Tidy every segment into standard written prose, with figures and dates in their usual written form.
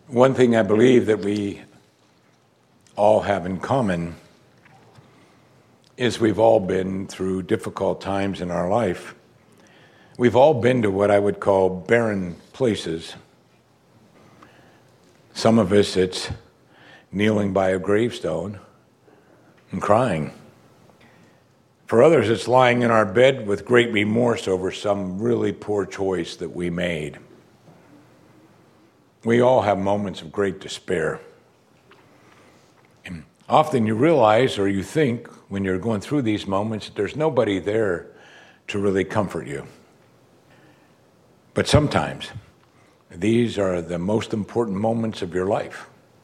One thing I believe that we all have in common is we've all been through difficult times in our life. We've all been to what I would call barren places. Some of us, it's kneeling by a gravestone and crying. For others, it's lying in our bed with great remorse over some really poor choice that we made. We all have moments of great despair. And often you realize, or you think, when you're going through these moments, there's nobody there to really comfort you. But sometimes, these are the most important moments of your life.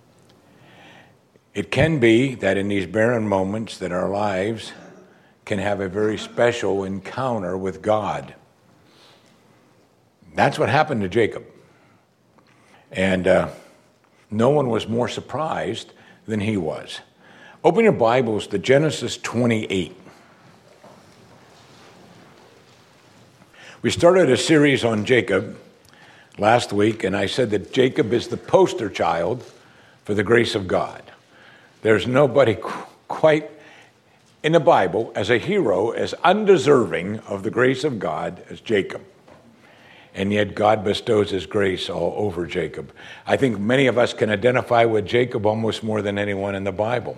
It can be that in these barren moments that our lives can have a very special encounter with God. That's what happened to Jacob. And no one was more surprised than he was. Open your Bibles to Genesis 28. We started a series on Jacob last week, and I said that Jacob is the poster child for the grace of God. There's nobody quite in the Bible as a hero as undeserving of the grace of God as Jacob. And yet God bestows his grace all over Jacob. I think many of us can identify with Jacob almost more than anyone in the Bible.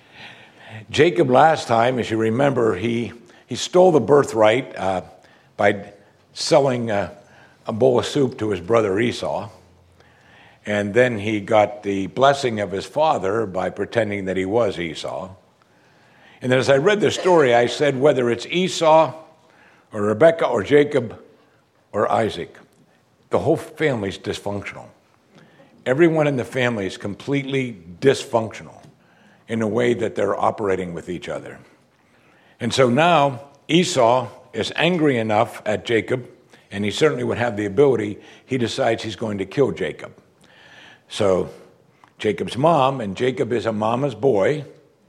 Jacob last time, as you remember, he stole the birthright by selling a bowl of soup to his brother Esau. And then he got the blessing of his father by pretending that he was Esau. And then as I read the story, I said whether it's Esau or Rebekah or Jacob or Isaac, the whole family's dysfunctional. Everyone in the family is completely dysfunctional in the way that they're operating with each other. And so now Esau is angry enough at Jacob, and he certainly would have the ability, he decides he's going to kill Jacob. So Jacob's mom, and Jacob is a mama's boy,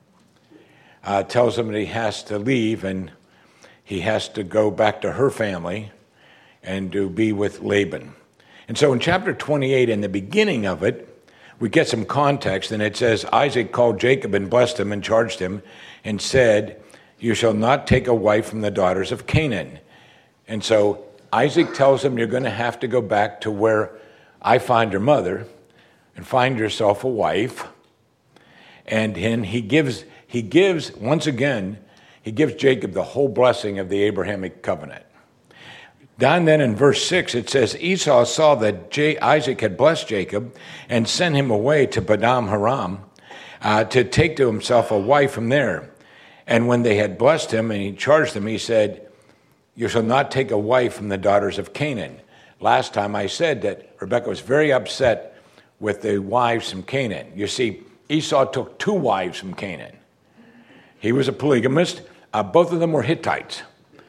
tells him that he has to leave and he has to go back to her family and to be with Laban. And so in chapter 28, in the beginning of it, we get some context, and it says, Isaac called Jacob and blessed him and charged him and said, "You shall not take a wife from the daughters of Canaan." And so Isaac tells him, you're going to have to go back to where I find your mother and find yourself a wife. And then he gives once again, he gives Jacob the whole blessing of the Abrahamic covenant. Down then in verse 6, it says, Esau saw that Isaac had blessed Jacob and sent him away to Padan Aram to take to himself a wife from there. And when they had blessed him and he charged them, he said, "You shall not take a wife from the daughters of Canaan." Last time I said that Rebekah was very upset with the wives from Canaan. You see, Esau took 2 wives from Canaan. He was a polygamist. Both of them were Hittites.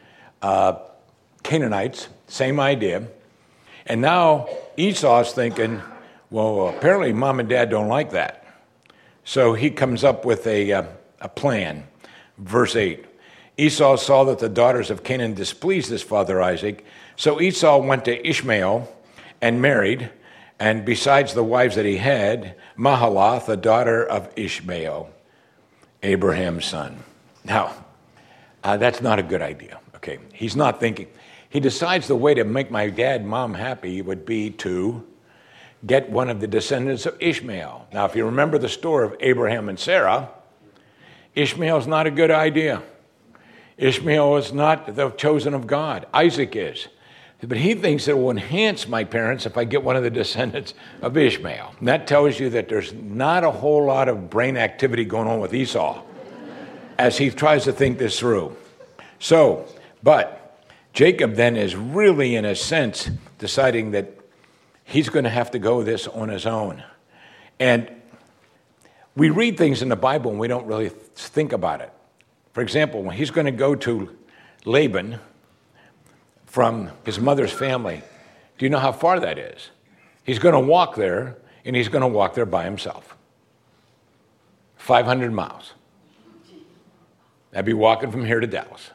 Canaanites, same idea. And now Esau's thinking, well, apparently mom and dad don't like that. So he comes up with a plan. Verse 8, Esau saw that the daughters of Canaan displeased his father Isaac. So Esau went to Ishmael and married, and besides the wives that he had, Mahalath, the daughter of Ishmael, Abraham's son. Now, that's not a good idea. Okay, he's not thinking. He decides the way to make my dad and mom happy would be to get one of the descendants of Ishmael. Now, if you remember the story of Abraham and Sarah, Ishmael's not a good idea. Ishmael is not the chosen of God. Isaac is. But he thinks it will enhance my parents if I get one of the descendants of Ishmael. And that tells you that there's not a whole lot of brain activity going on with Esau as he tries to think this through. So, but Jacob then is really, in a sense, deciding that he's going to have to go this on his own. And we read things in the Bible and we don't really think about it. For example, when he's going to go to Laban from his mother's family, do you know how far that is? He's going to walk there, and he's going to walk there by himself. 500 miles. That'd be walking from here to Dallas.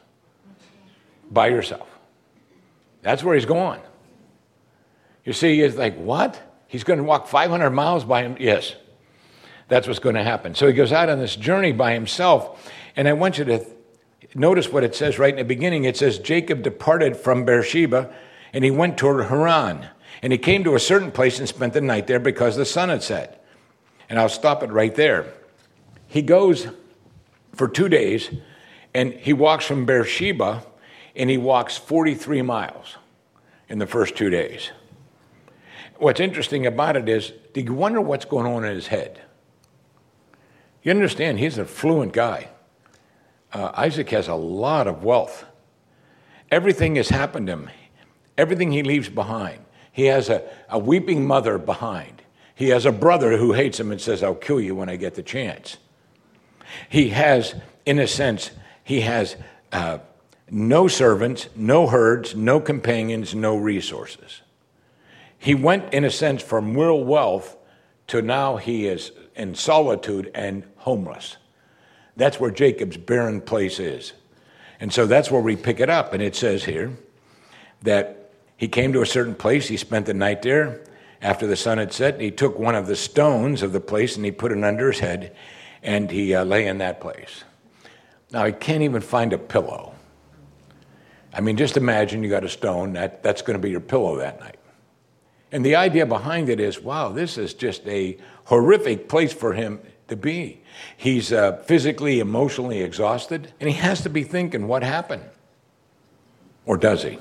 By yourself. That's where he's going. You see, it's like, what? He's going to walk 500 miles by him. Yes, that's what's going to happen. So he goes out on this journey by himself. And I want you to notice what it says right in the beginning. It says, Jacob departed from Beersheba, and he went toward Haran. And he came to a certain place and spent the night there because the sun had set. And I'll stop it right there. He goes for 2 days, and he walks from Beersheba, and he walks 43 miles in the first 2 days. What's interesting about it is, do you wonder what's going on in his head? You understand, he's a fluent guy. Isaac has a lot of wealth. Everything has happened to him. Everything he leaves behind. He has a weeping mother behind. He has a brother who hates him and says, I'll kill you when I get the chance. He has, in a sense, he has no servants, no herds, no companions, no resources. He went, in a sense, from real wealth to now he is in solitude and homeless. That's where Jacob's barren place is. And so that's where we pick it up. And it says here that he came to a certain place. He spent the night there after the sun had set. He took one of the stones of the place and he put it under his head, and he lay in that place. Now, he can't even find a pillow. I mean, just imagine you got a stone. That's going to be your pillow that night. And the idea behind it is, wow, this is just a horrific place for him to be. He's physically, emotionally exhausted, and he has to be thinking, what happened? Or does he?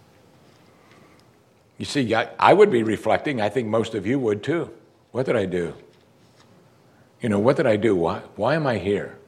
You see, I would be reflecting. I think most of you would too. What did I do? You know, what did I do? Why am I here?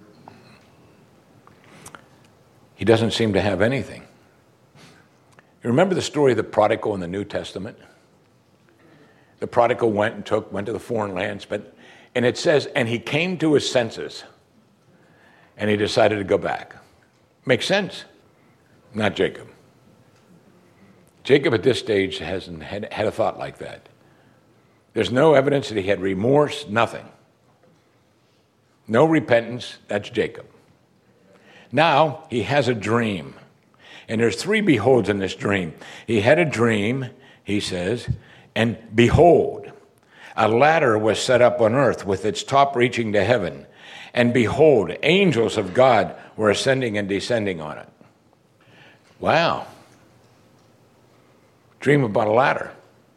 He doesn't seem to have anything. You remember the story of the prodigal in the New Testament? The prodigal went to the foreign lands, and it says, and he came to his senses, and he decided to go back. Makes sense. Not Jacob. Jacob at this stage hasn't had a thought like that. There's no evidence that he had remorse, nothing. No repentance, that's Jacob. Now he has a dream. And there's 3 beholds in this dream. He had a dream, he says, and behold, a ladder was set up on earth with its top reaching to heaven. And behold, angels of God were ascending and descending on it. Wow. Dream about a ladder.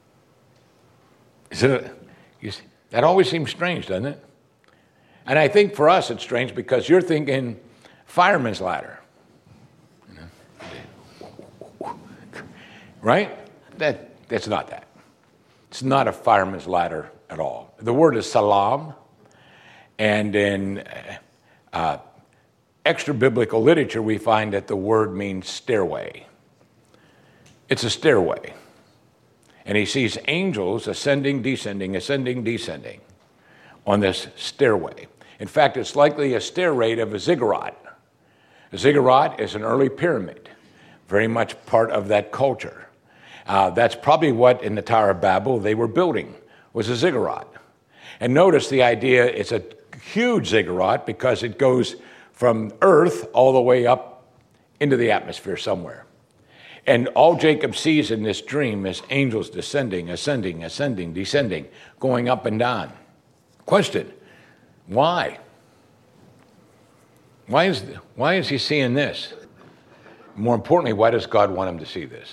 That always seems strange, doesn't it? And I think for us it's strange because you're thinking fireman's ladder. Right? That's not that. It's not a fireman's ladder at all. The word is salam, and in extra biblical literature we find that the word means stairway. It's a stairway. And he sees angels ascending, descending on this stairway. In fact, it's likely a stair rate of a ziggurat. A ziggurat is an early pyramid, very much part of that culture. That's probably what in the Tower of Babel they were building, was a ziggurat. And notice the idea, it's a huge ziggurat because it goes from earth all the way up into the atmosphere somewhere. And all Jacob sees in this dream is angels descending, ascending, descending, going up and down. Question, why? Why is he seeing this? More importantly, why does God want him to see this?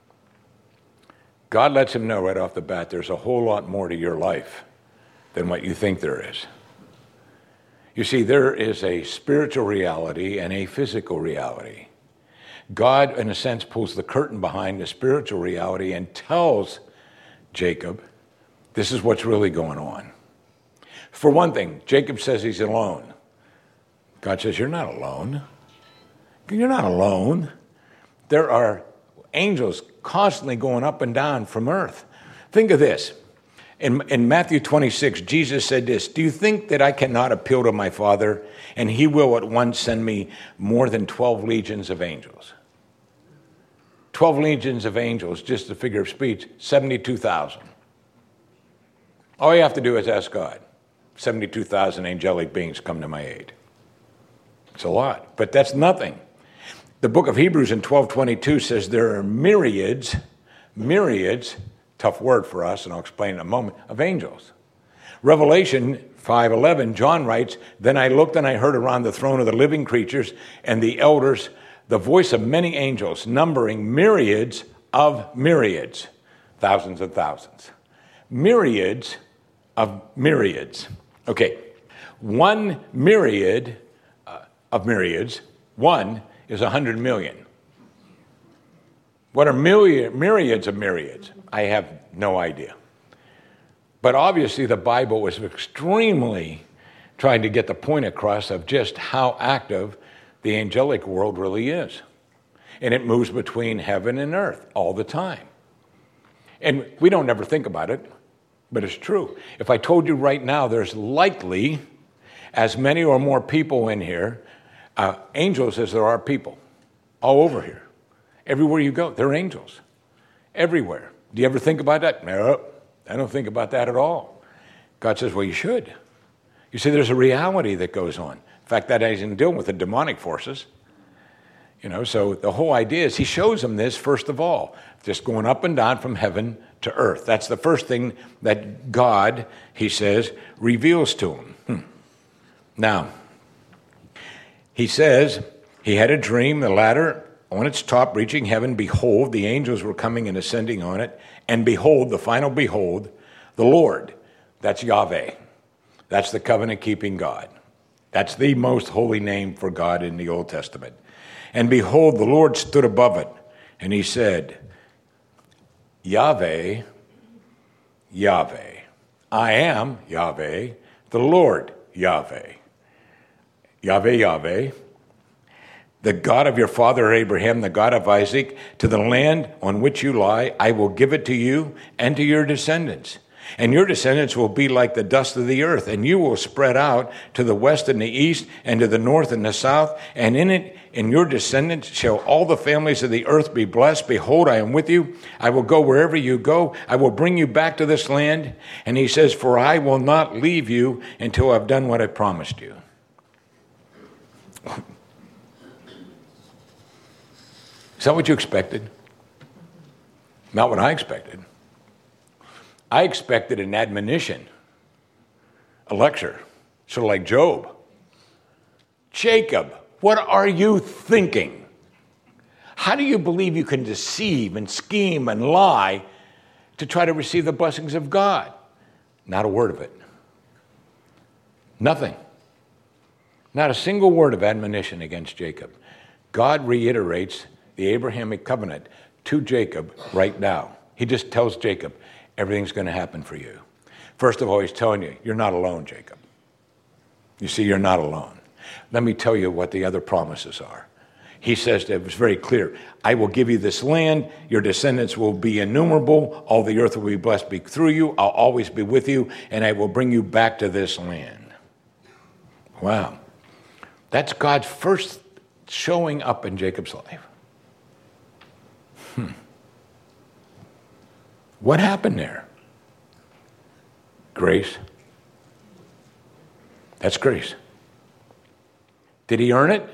God lets him know right off the bat there's a whole lot more to your life than what you think there is. You see, there is a spiritual reality and a physical reality. God, in a sense, pulls the curtain behind the spiritual reality and tells Jacob, this is what's really going on. For one thing, Jacob says he's alone. God says, you're not alone. You're not alone. There are angels constantly going up and down from earth. Think of this. In Matthew 26, Jesus said this, do you think that I cannot appeal to my Father, and he will at once send me more than 12 legions of angels? 12 legions of angels, just a figure of speech, 72,000. All you have to do is ask God. 72,000 angelic beings come to my aid. It's a lot, but that's nothing. The book of Hebrews in 12:22 says there are myriads tough word for us, and I'll explain in a moment, of angels. Revelation 5:11, John writes, "Then I looked and I heard around the throne of the living creatures and the elders the voice of many angels, numbering myriads of myriads," thousands and thousands. Myriads of myriads. Okay, one myriad of myriads, one is 100 million. What are myriads of myriads? I have no idea. But obviously the Bible was extremely trying to get the point across of just how active the angelic world really is. And it moves between heaven and earth all the time. And we don't ever think about it, but it's true. If I told you right now there's likely as many or more people in here, angels as there are people, all over here. Everywhere you go, there are angels. Everywhere. Do you ever think about that? No, I don't think about that at all. God says, well, you should. You see, there's a reality that goes on. In fact, that isn't dealing with the demonic forces. So the whole idea is he shows them this, first of all, just going up and down from heaven to earth. That's the first thing that God, he says, reveals to him. Now, he says he had a dream, the ladder on its top reaching heaven. Behold, the angels were coming and ascending on it. And behold, the final behold, the Lord. That's Yahweh. That's the covenant-keeping God. That's the most holy name for God in the Old Testament. And behold, the Lord stood above it, and he said, Yahweh, Yahweh. I am Yahweh, the Lord Yahweh. Yahweh, Yahweh, the God of your father Abraham, the God of Isaac, to the land on which you lie, I will give it to you and to your descendants. And your descendants will be like the dust of the earth, and you will spread out to the west and the east, and to the north and the south, and in your descendants shall all the families of the earth be blessed. Behold, I am with you. I will go wherever you go. I will bring you back to this land. And he says, for I will not leave you until I've done what I promised you. Is that what you expected? Not what I expected. I expected an admonition, a lecture, sort of like Job. Jacob, what are you thinking? How do you believe you can deceive and scheme and lie to try to receive the blessings of God? Not a word of it. Nothing. Not a single word of admonition against Jacob. God reiterates the Abrahamic covenant to Jacob right now. He just tells Jacob, everything's going to happen for you. First of all, he's telling you, you're not alone, Jacob. You see, you're not alone. Let me tell you what the other promises are. He says that it was very clear. I will give you this land. Your descendants will be innumerable. All the earth will be blessed through you. I'll always be with you, and I will bring you back to this land. Wow. That's God's first showing up in Jacob's life. What happened there? Grace. That's grace. Did he earn it?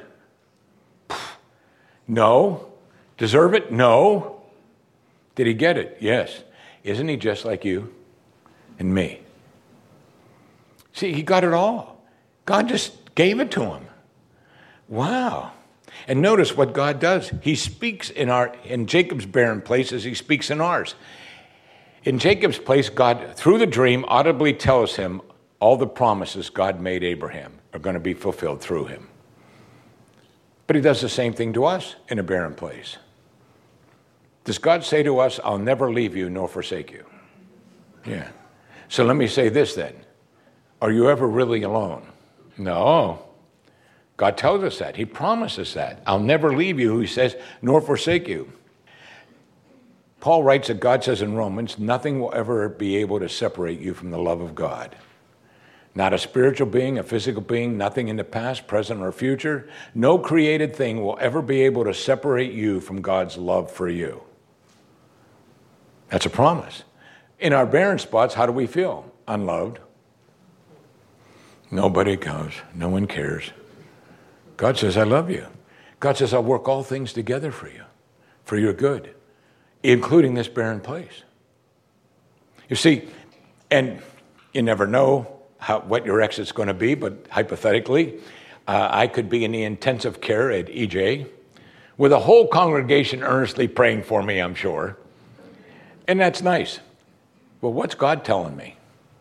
No. Deserve it? No. Did he get it? Yes. Isn't he just like you and me? See, he got it all. God just gave it to him. Wow. And notice what God does. He speaks in Jacob's barren places, he speaks in ours. In Jacob's place, God, through the dream, audibly tells him all the promises God made Abraham are going to be fulfilled through him. But he does the same thing to us in a barren place. Does God say to us, I'll never leave you nor forsake you? Yeah. So let me say this then. Are you ever really alone? No. God tells us that. He promises that. I'll never leave you, he says, nor forsake you. Paul writes that God says in Romans, nothing will ever be able to separate you from the love of God. Not a spiritual being, a physical being, nothing in the past, present, or future. No created thing will ever be able to separate you from God's love for you. That's a promise. In our barren spots, how do we feel? Unloved. Nobody goes. No one cares. God says, I love you. God says, I'll work all things together for you, for your good, including this barren place. You see, and you never know what your exit's going to be, but hypothetically, I could be in the intensive care at EJ with a whole congregation earnestly praying for me, I'm sure. And that's nice. Well, what's God telling me?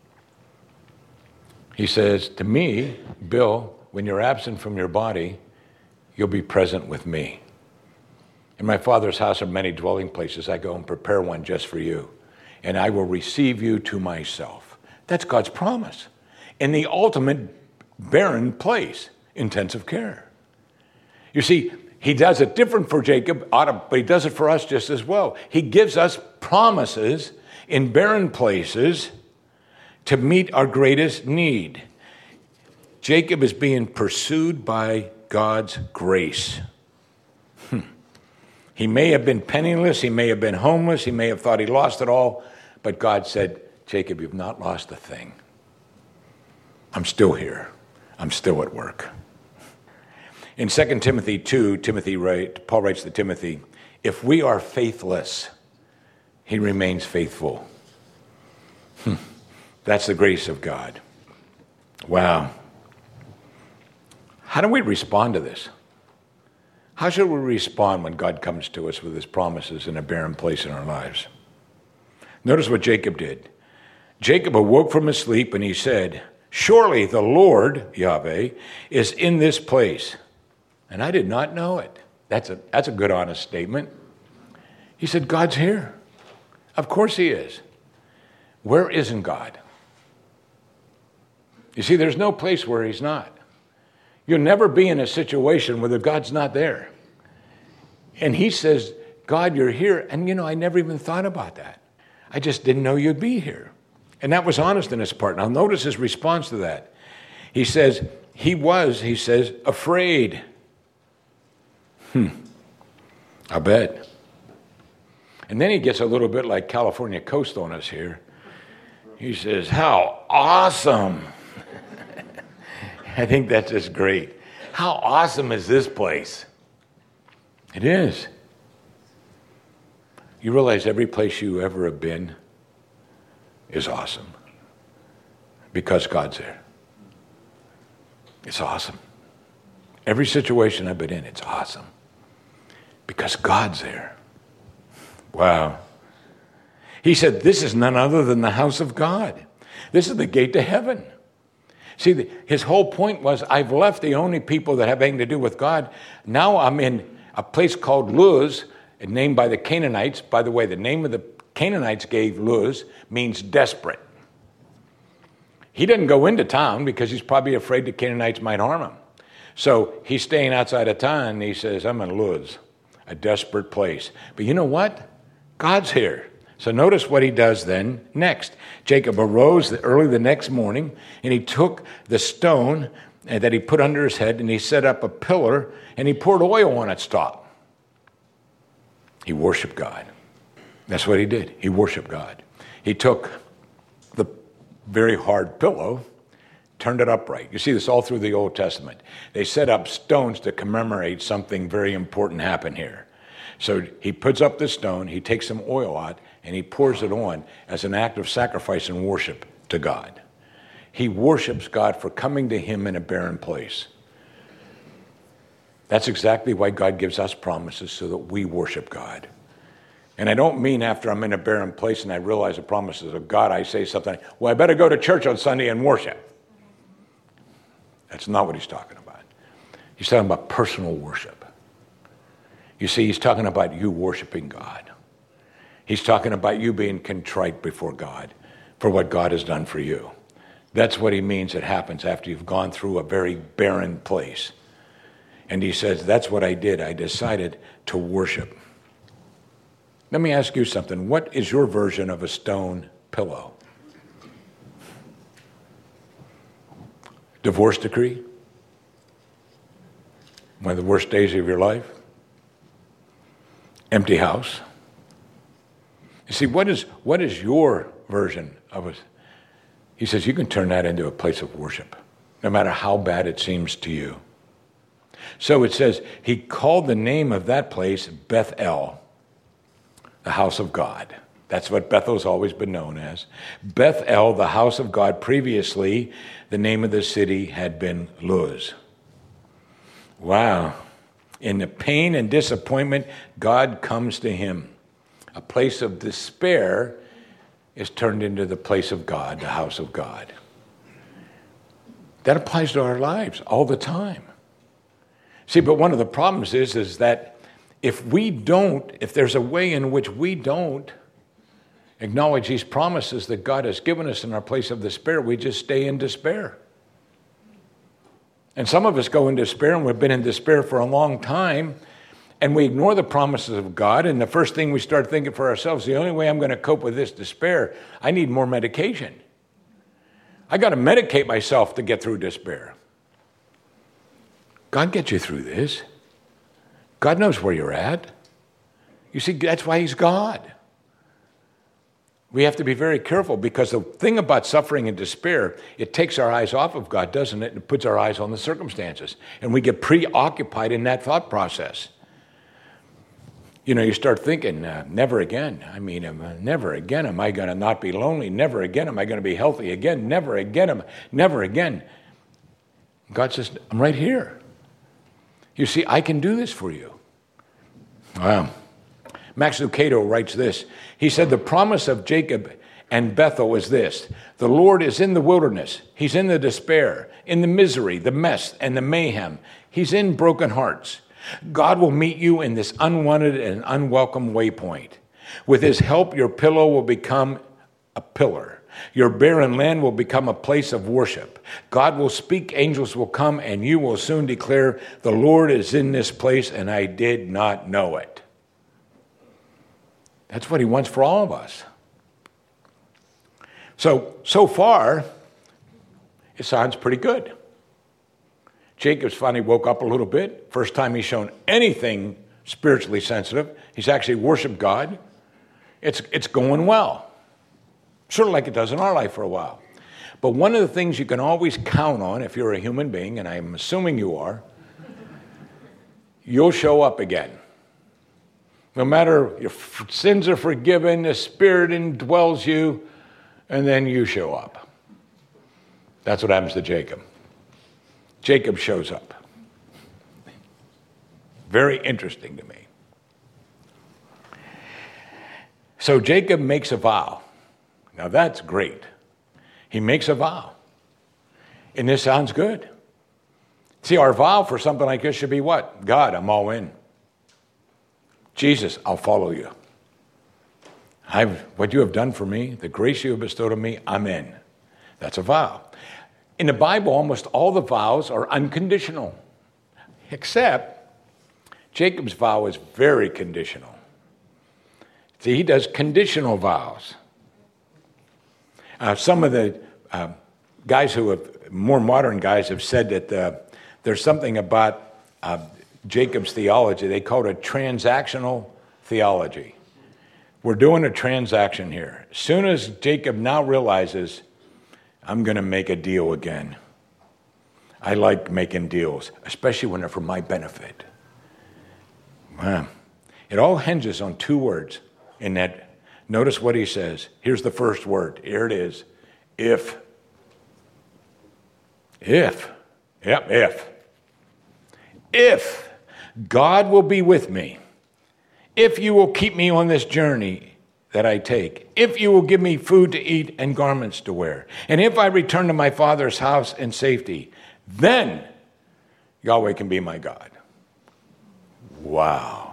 He says, to me, Bill, when you're absent from your body, you'll be present with me. In my Father's house are many dwelling places. I go and prepare one just for you. And I will receive you to myself. That's God's promise. In the ultimate barren place, intensive care. You see, he does it different for Jacob, but he does it for us just as well. He gives us promises in barren places to meet our greatest need. Jacob is being pursued by God's grace. He may have been penniless, he may have been homeless, he may have thought he lost it all, but God said, Jacob, you've not lost a thing. I'm still here. I'm still at work. In 2 Timothy 2, Paul writes to Timothy, if we are faithless, he remains faithful. That's the grace of God. Wow. How do we respond to this? How should we respond when God comes to us with his promises in a barren place in our lives? Notice what Jacob did. Jacob awoke from his sleep and he said, surely the Lord, Yahweh, is in this place. And I did not know it. That's a good, honest statement. He said, God's here. Of course he is. Where isn't God? You see, there's no place where he's not. You'll never be in a situation where God's not there. And he says, God, you're here. And I never even thought about that. I just didn't know you'd be here. And that was honest in his part. Now notice his response to that. He says, afraid. I bet. And then he gets a little bit like California Coast on us here. He says, how awesome. I think that's just great. How awesome is this place? It is. You realize every place you ever have been is awesome because God's there. It's awesome. Every situation I've been in, it's awesome because God's there. Wow. He said, this is none other than the house of God. This is the gate to heaven. See, his whole point was, I've left the only people that have anything to do with God. Now I'm in a place called Luz, named by the Canaanites. By the way, the name of the Canaanites gave Luz means desperate. He didn't go into town because he's probably afraid the Canaanites might harm him. So he's staying outside of town, and he says, I'm in Luz, a desperate place. But you know what? God's here. So notice what he does then next. Jacob arose early the next morning, and he took the stone that he put under his head, and he set up a pillar, and he poured oil on its top. He worshiped God. That's what he did. He worshiped God. He took the very hard pillow, turned it upright. You see this all through the Old Testament. They set up stones to commemorate something very important happened here. So he puts up the stone, he takes some oil out, and he pours it on as an act of sacrifice and worship to God. He worships God for coming to him in a barren place. That's exactly why God gives us promises, so that we worship God. And I don't mean after I'm in a barren place and I realize the promises of God, I say something like, well, I better go to church on Sunday and worship. That's not what he's talking about. He's talking about personal worship. You see, he's talking about you worshiping God. He's talking about you being contrite before God for what God has done for you. That's what he means it happens after you've gone through a very barren place. And he says, that's what I did. I decided to worship. Let me ask you something. What is your version of a stone pillow? Divorce decree? One of the worst days of your life? Empty house? You see, what is your version of it? He says you can turn that into a place of worship, no matter how bad it seems to you. So it says he called the name of that place Bethel, the house of God. That's what Bethel's always been known as. Bethel, the house of God. Previously, the name of the city had been Luz. Wow. In the pain and disappointment, God comes to him. A place of despair is turned into the place of God, the house of God. That applies to our lives all the time. See, but one of the problems is that if there's a way in which we don't acknowledge these promises that God has given us in our place of despair, we just stay in despair. And some of us go in despair, and we've been in despair for a long time, and we ignore the promises of God, and the first thing we start thinking for ourselves, the only way I'm going to cope with this despair, I need more medication. I got to medicate myself to get through despair. God gets you through this. God knows where you're at. You see, that's why he's God. We have to be very careful, because the thing about suffering and despair, it takes our eyes off of God, doesn't it? It puts our eyes on the circumstances, and we get preoccupied in that thought process. You know, you start thinking, never again. Never again am I going to not be lonely. Never again am I going to be healthy again. Never again. Never again. God says, I'm right here. You see, I can do this for you. Wow. Max Lucado writes this. He said, the promise of Jacob and Bethel is this: the Lord is in the wilderness. He's in the despair, in the misery, the mess, and the mayhem. He's in broken hearts. God will meet you in this unwanted and unwelcome waypoint. With his help, your pillow will become a pillar. Your barren land will become a place of worship. God will speak, angels will come, and you will soon declare, the Lord is in this place, and I did not know it. That's what he wants for all of us. So far, it sounds pretty good. Jacob's finally woke up a little bit. First time he's shown anything spiritually sensitive. He's actually worshiped God. It's going well. Sort of like it does in our life for a while. But one of the things you can always count on if you're a human being, and I'm assuming you are, you'll show up again. No matter your sins are forgiven, the Spirit indwells you, and then you show up. That's what happens to Jacob. Jacob shows up. Very interesting to me. So Jacob makes a vow. Now that's great. He makes a vow. And this sounds good. See, our vow for something like this should be what? God, I'm all in. Jesus, I'll follow you. What you have done for me, the grace you have bestowed on me, I'm in. That's a vow. In the Bible, almost all the vows are unconditional, except Jacob's vow is very conditional. See, he does conditional vows. Some of the guys more modern guys have said that there's something about Jacob's theology. They call it a transactional theology. We're doing a transaction here. As soon as Jacob now realizes, I'm going to make a deal again. I like making deals, especially when they're for my benefit. Wow. It all hinges on two words in that. Notice what he says. Here's the first word. Here it is. If. If. Yep, if. If God will be with me, if you will keep me on this journey that I take, if you will give me food to eat and garments to wear, and if I return to my father's house in safety, then Yahweh can be my God. Wow.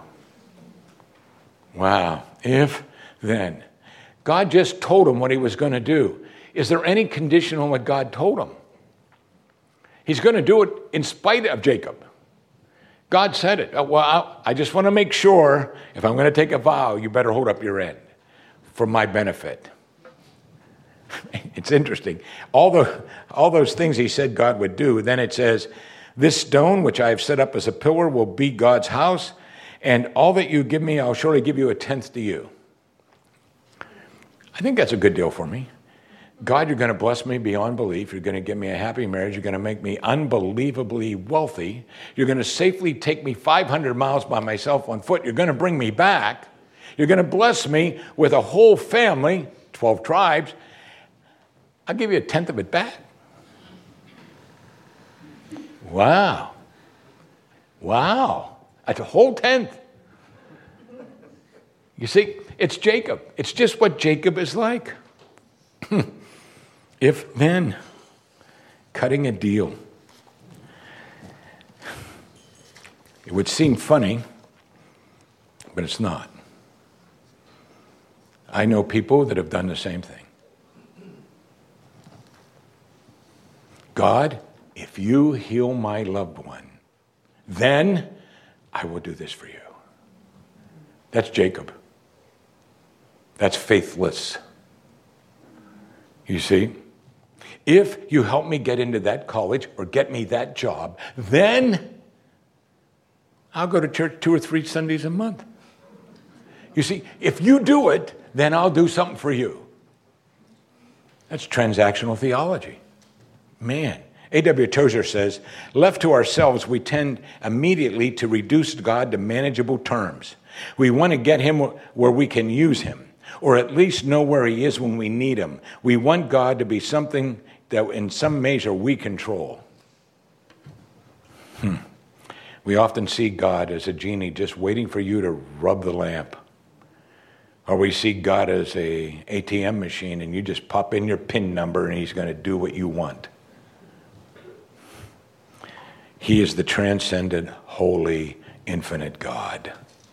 Wow. If, then. God just told him what he was going to do. Is there any condition on what God told him? He's going to do it in spite of Jacob. God said it. Well, I just want to make sure if I'm going to take a vow, you better hold up your end for my benefit. It's interesting. All those things he said God would do, then it says, this stone which I have set up as a pillar will be God's house, and all that you give me, I'll surely give you 1/10 to you. I think that's a good deal for me. God, you're going to bless me beyond belief. You're going to give me a happy marriage. You're going to make me unbelievably wealthy. You're going to safely take me 500 miles by myself on foot. You're going to bring me back. You're going to bless me with a whole family, 12 tribes. I'll give you a tenth of it back. Wow. Wow. That's a whole tenth. You see, it's Jacob. It's just what Jacob is like. If then, cutting a deal. It would seem funny, but it's not. I know people that have done the same thing. God, if you heal my loved one, then I will do this for you. That's Jacob. That's faithless. You see? If you help me get into that college or get me that job, then I'll go to church 2 or 3 Sundays a month. You see, if you do it, then I'll do something for you. That's transactional theology. Man. A.W. Tozer says, left to ourselves, we tend immediately to reduce God to manageable terms. We want to get him where we can use him, or at least know where he is when we need him. We want God to be something that in some measure we control. We often see God as a genie just waiting for you to rub the lamp. Or we see God as a ATM machine and you just pop in your PIN number and he's going to do what you want. He is the transcendent, holy, infinite God.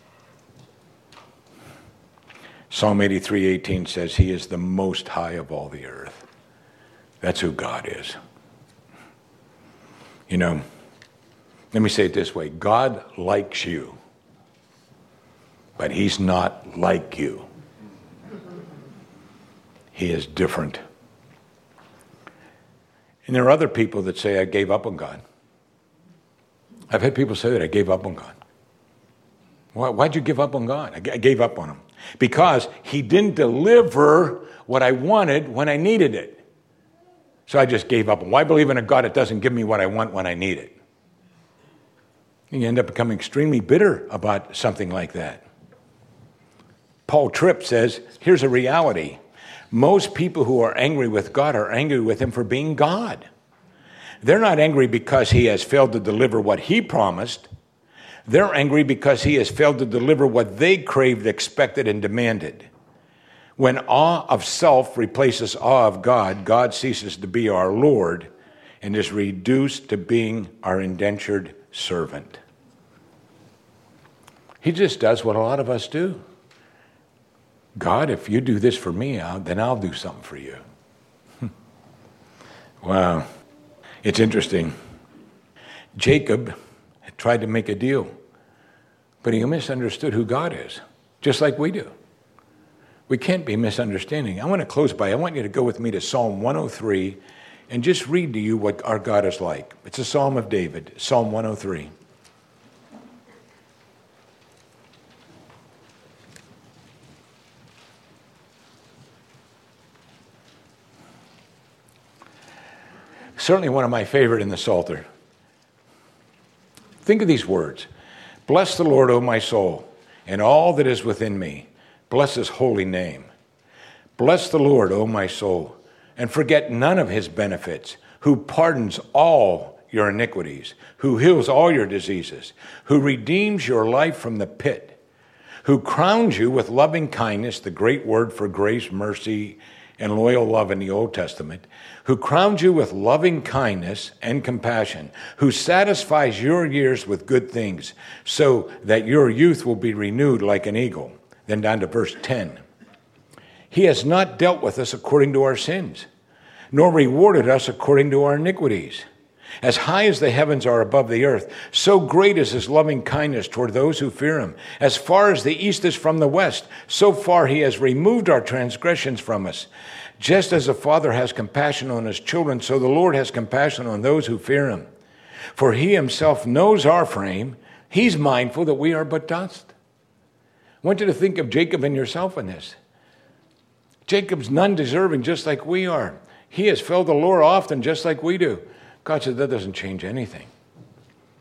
Psalm 83:18 says he is the most high of all the earth. That's who God is. You know, let me say it this way. God likes you, but he's not like you. He is different. And there are other people that say, I gave up on God. I've had people say that I gave up on God. Why'd you give up on God? I gave up on him. Because he didn't deliver what I wanted when I needed it. So I just gave up. Why believe in a God that doesn't give me what I want when I need it? You end up becoming extremely bitter about something like that. Paul Tripp says, here's a reality. Most people who are angry with God are angry with him for being God. They're not angry because he has failed to deliver what he promised. They're angry because he has failed to deliver what they craved, expected, and demanded. When awe of self replaces awe of God, God ceases to be our Lord and is reduced to being our indentured servant. He just does what a lot of us do. God, if you do this for me, then I'll do something for you. Wow. It's interesting. Jacob had tried to make a deal, but he misunderstood who God is, just like we do. We can't be misunderstanding. I want to close by, I want you to go with me to Psalm 103 and just read to you what our God is like. It's a Psalm of David, Psalm 103. Certainly one of my favorite in the Psalter. Think of these words. Bless the Lord, O my soul, and all that is within me. Bless his holy name. Bless the Lord, O my soul, and forget none of his benefits, who pardons all your iniquities, who heals all your diseases, who redeems your life from the pit, who crowns you with loving kindness, the great word for grace, mercy, and loyal love in the Old Testament, who crowns you with loving kindness and compassion, who satisfies your years with good things, so that your youth will be renewed like an eagle. Then down to verse 10. He has not dealt with us according to our sins, nor rewarded us according to our iniquities. As high as the heavens are above the earth, so great is his loving kindness toward those who fear him. As far as the east is from the west, so far he has removed our transgressions from us. Just as a father has compassion on his children, so the Lord has compassion on those who fear him. For he himself knows our frame. He's mindful that we are but dust. I want you to think of Jacob and yourself in this. Jacob's none deserving, just like we are. He has failed the Lord often, just like we do. God said that doesn't change anything.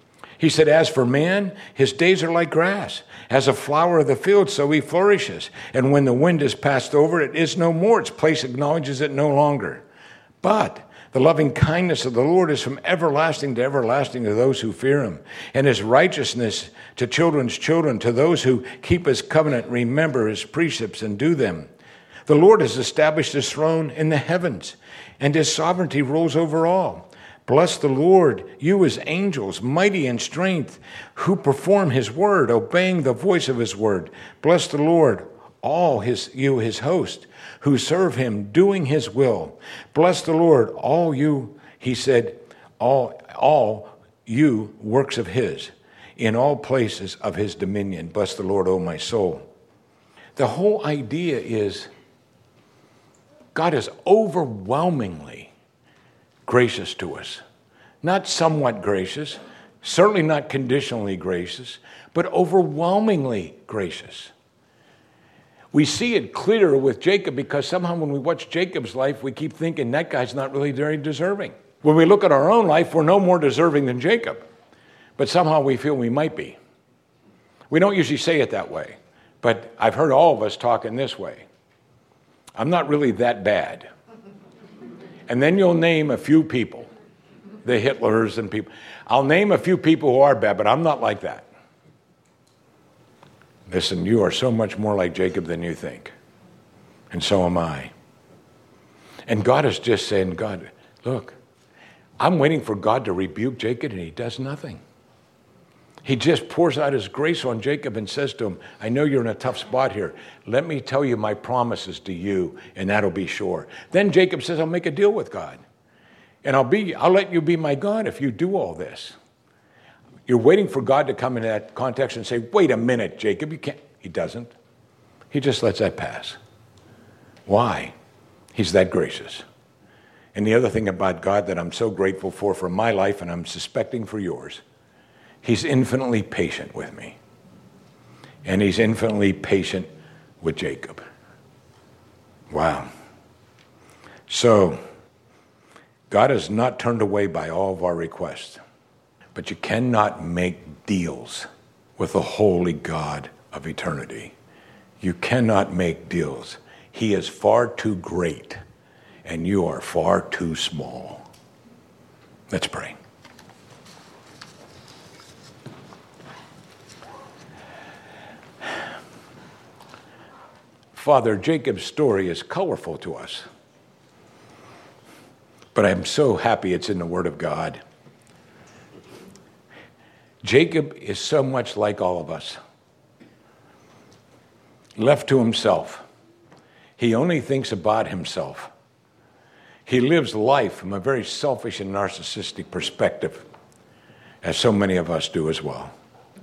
He said, as for man, his days are like grass. As a flower of the field, so he flourishes. And when the wind is passed over, it is no more. Its place acknowledges it no longer. But the loving kindness of the Lord is from everlasting to everlasting to those who fear him, and his righteousness to children's children, to those who keep his covenant, remember his precepts, and do them. The Lord has established his throne in the heavens, and his sovereignty rules over all. Bless the Lord, you his angels, mighty in strength, who perform his word, obeying the voice of his word. Bless the Lord, you his host, who serve him, doing his will. Bless the Lord, all you, he said, all you works of his, in all places of his dominion. Bless the Lord, O my soul. The whole idea is God is overwhelmingly gracious to us. Not somewhat gracious, certainly not conditionally gracious, but overwhelmingly gracious. We see it clearer with Jacob because somehow when we watch Jacob's life, we keep thinking that guy's not really very deserving. When we look at our own life, we're no more deserving than Jacob, but somehow we feel we might be. We don't usually say it that way, but I've heard all of us talk in this way. I'm not really that bad. And then you'll name a few people, the Hitlers and people. I'll name a few people who are bad, but I'm not like that. Listen, you are so much more like Jacob than you think. And so am I. And God is just saying, God, look, I'm waiting for God to rebuke Jacob, and he does nothing. He just pours out his grace on Jacob and says to him, I know you're in a tough spot here. Let me tell you my promises to you, and that'll be sure. Then Jacob says, I'll make a deal with God. And I'll let you be my God if you do all this. You're waiting for God to come in that context and say, wait a minute, Jacob, you can't. He doesn't. He just lets that pass. Why? He's that gracious. And the other thing about God that I'm so grateful for my life, and I'm suspecting for yours, he's infinitely patient with me. And he's infinitely patient with Jacob. Wow. So, God is not turned away by all of our requests. But you cannot make deals with the holy God of eternity. You cannot make deals. He is far too great, and you are far too small. Let's pray. Father, Jacob's story is colorful to us. But I'm so happy it's in the Word of God. Jacob is so much like all of us. Left to himself, he only thinks about himself. He lives life from a very selfish and narcissistic perspective, as so many of us do as well.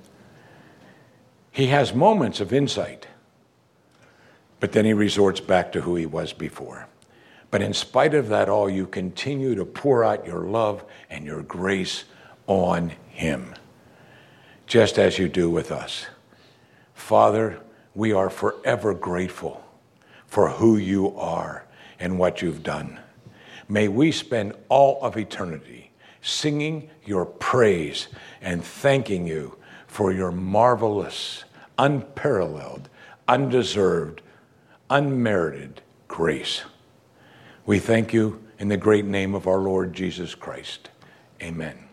He has moments of insight, but then he resorts back to who he was before. But in spite of that all, you continue to pour out your love and your grace on him, just as you do with us. Father, we are forever grateful for who you are and what you've done. May we spend all of eternity singing your praise and thanking you for your marvelous, unparalleled, undeserved, unmerited grace. We thank you in the great name of our Lord Jesus Christ. Amen.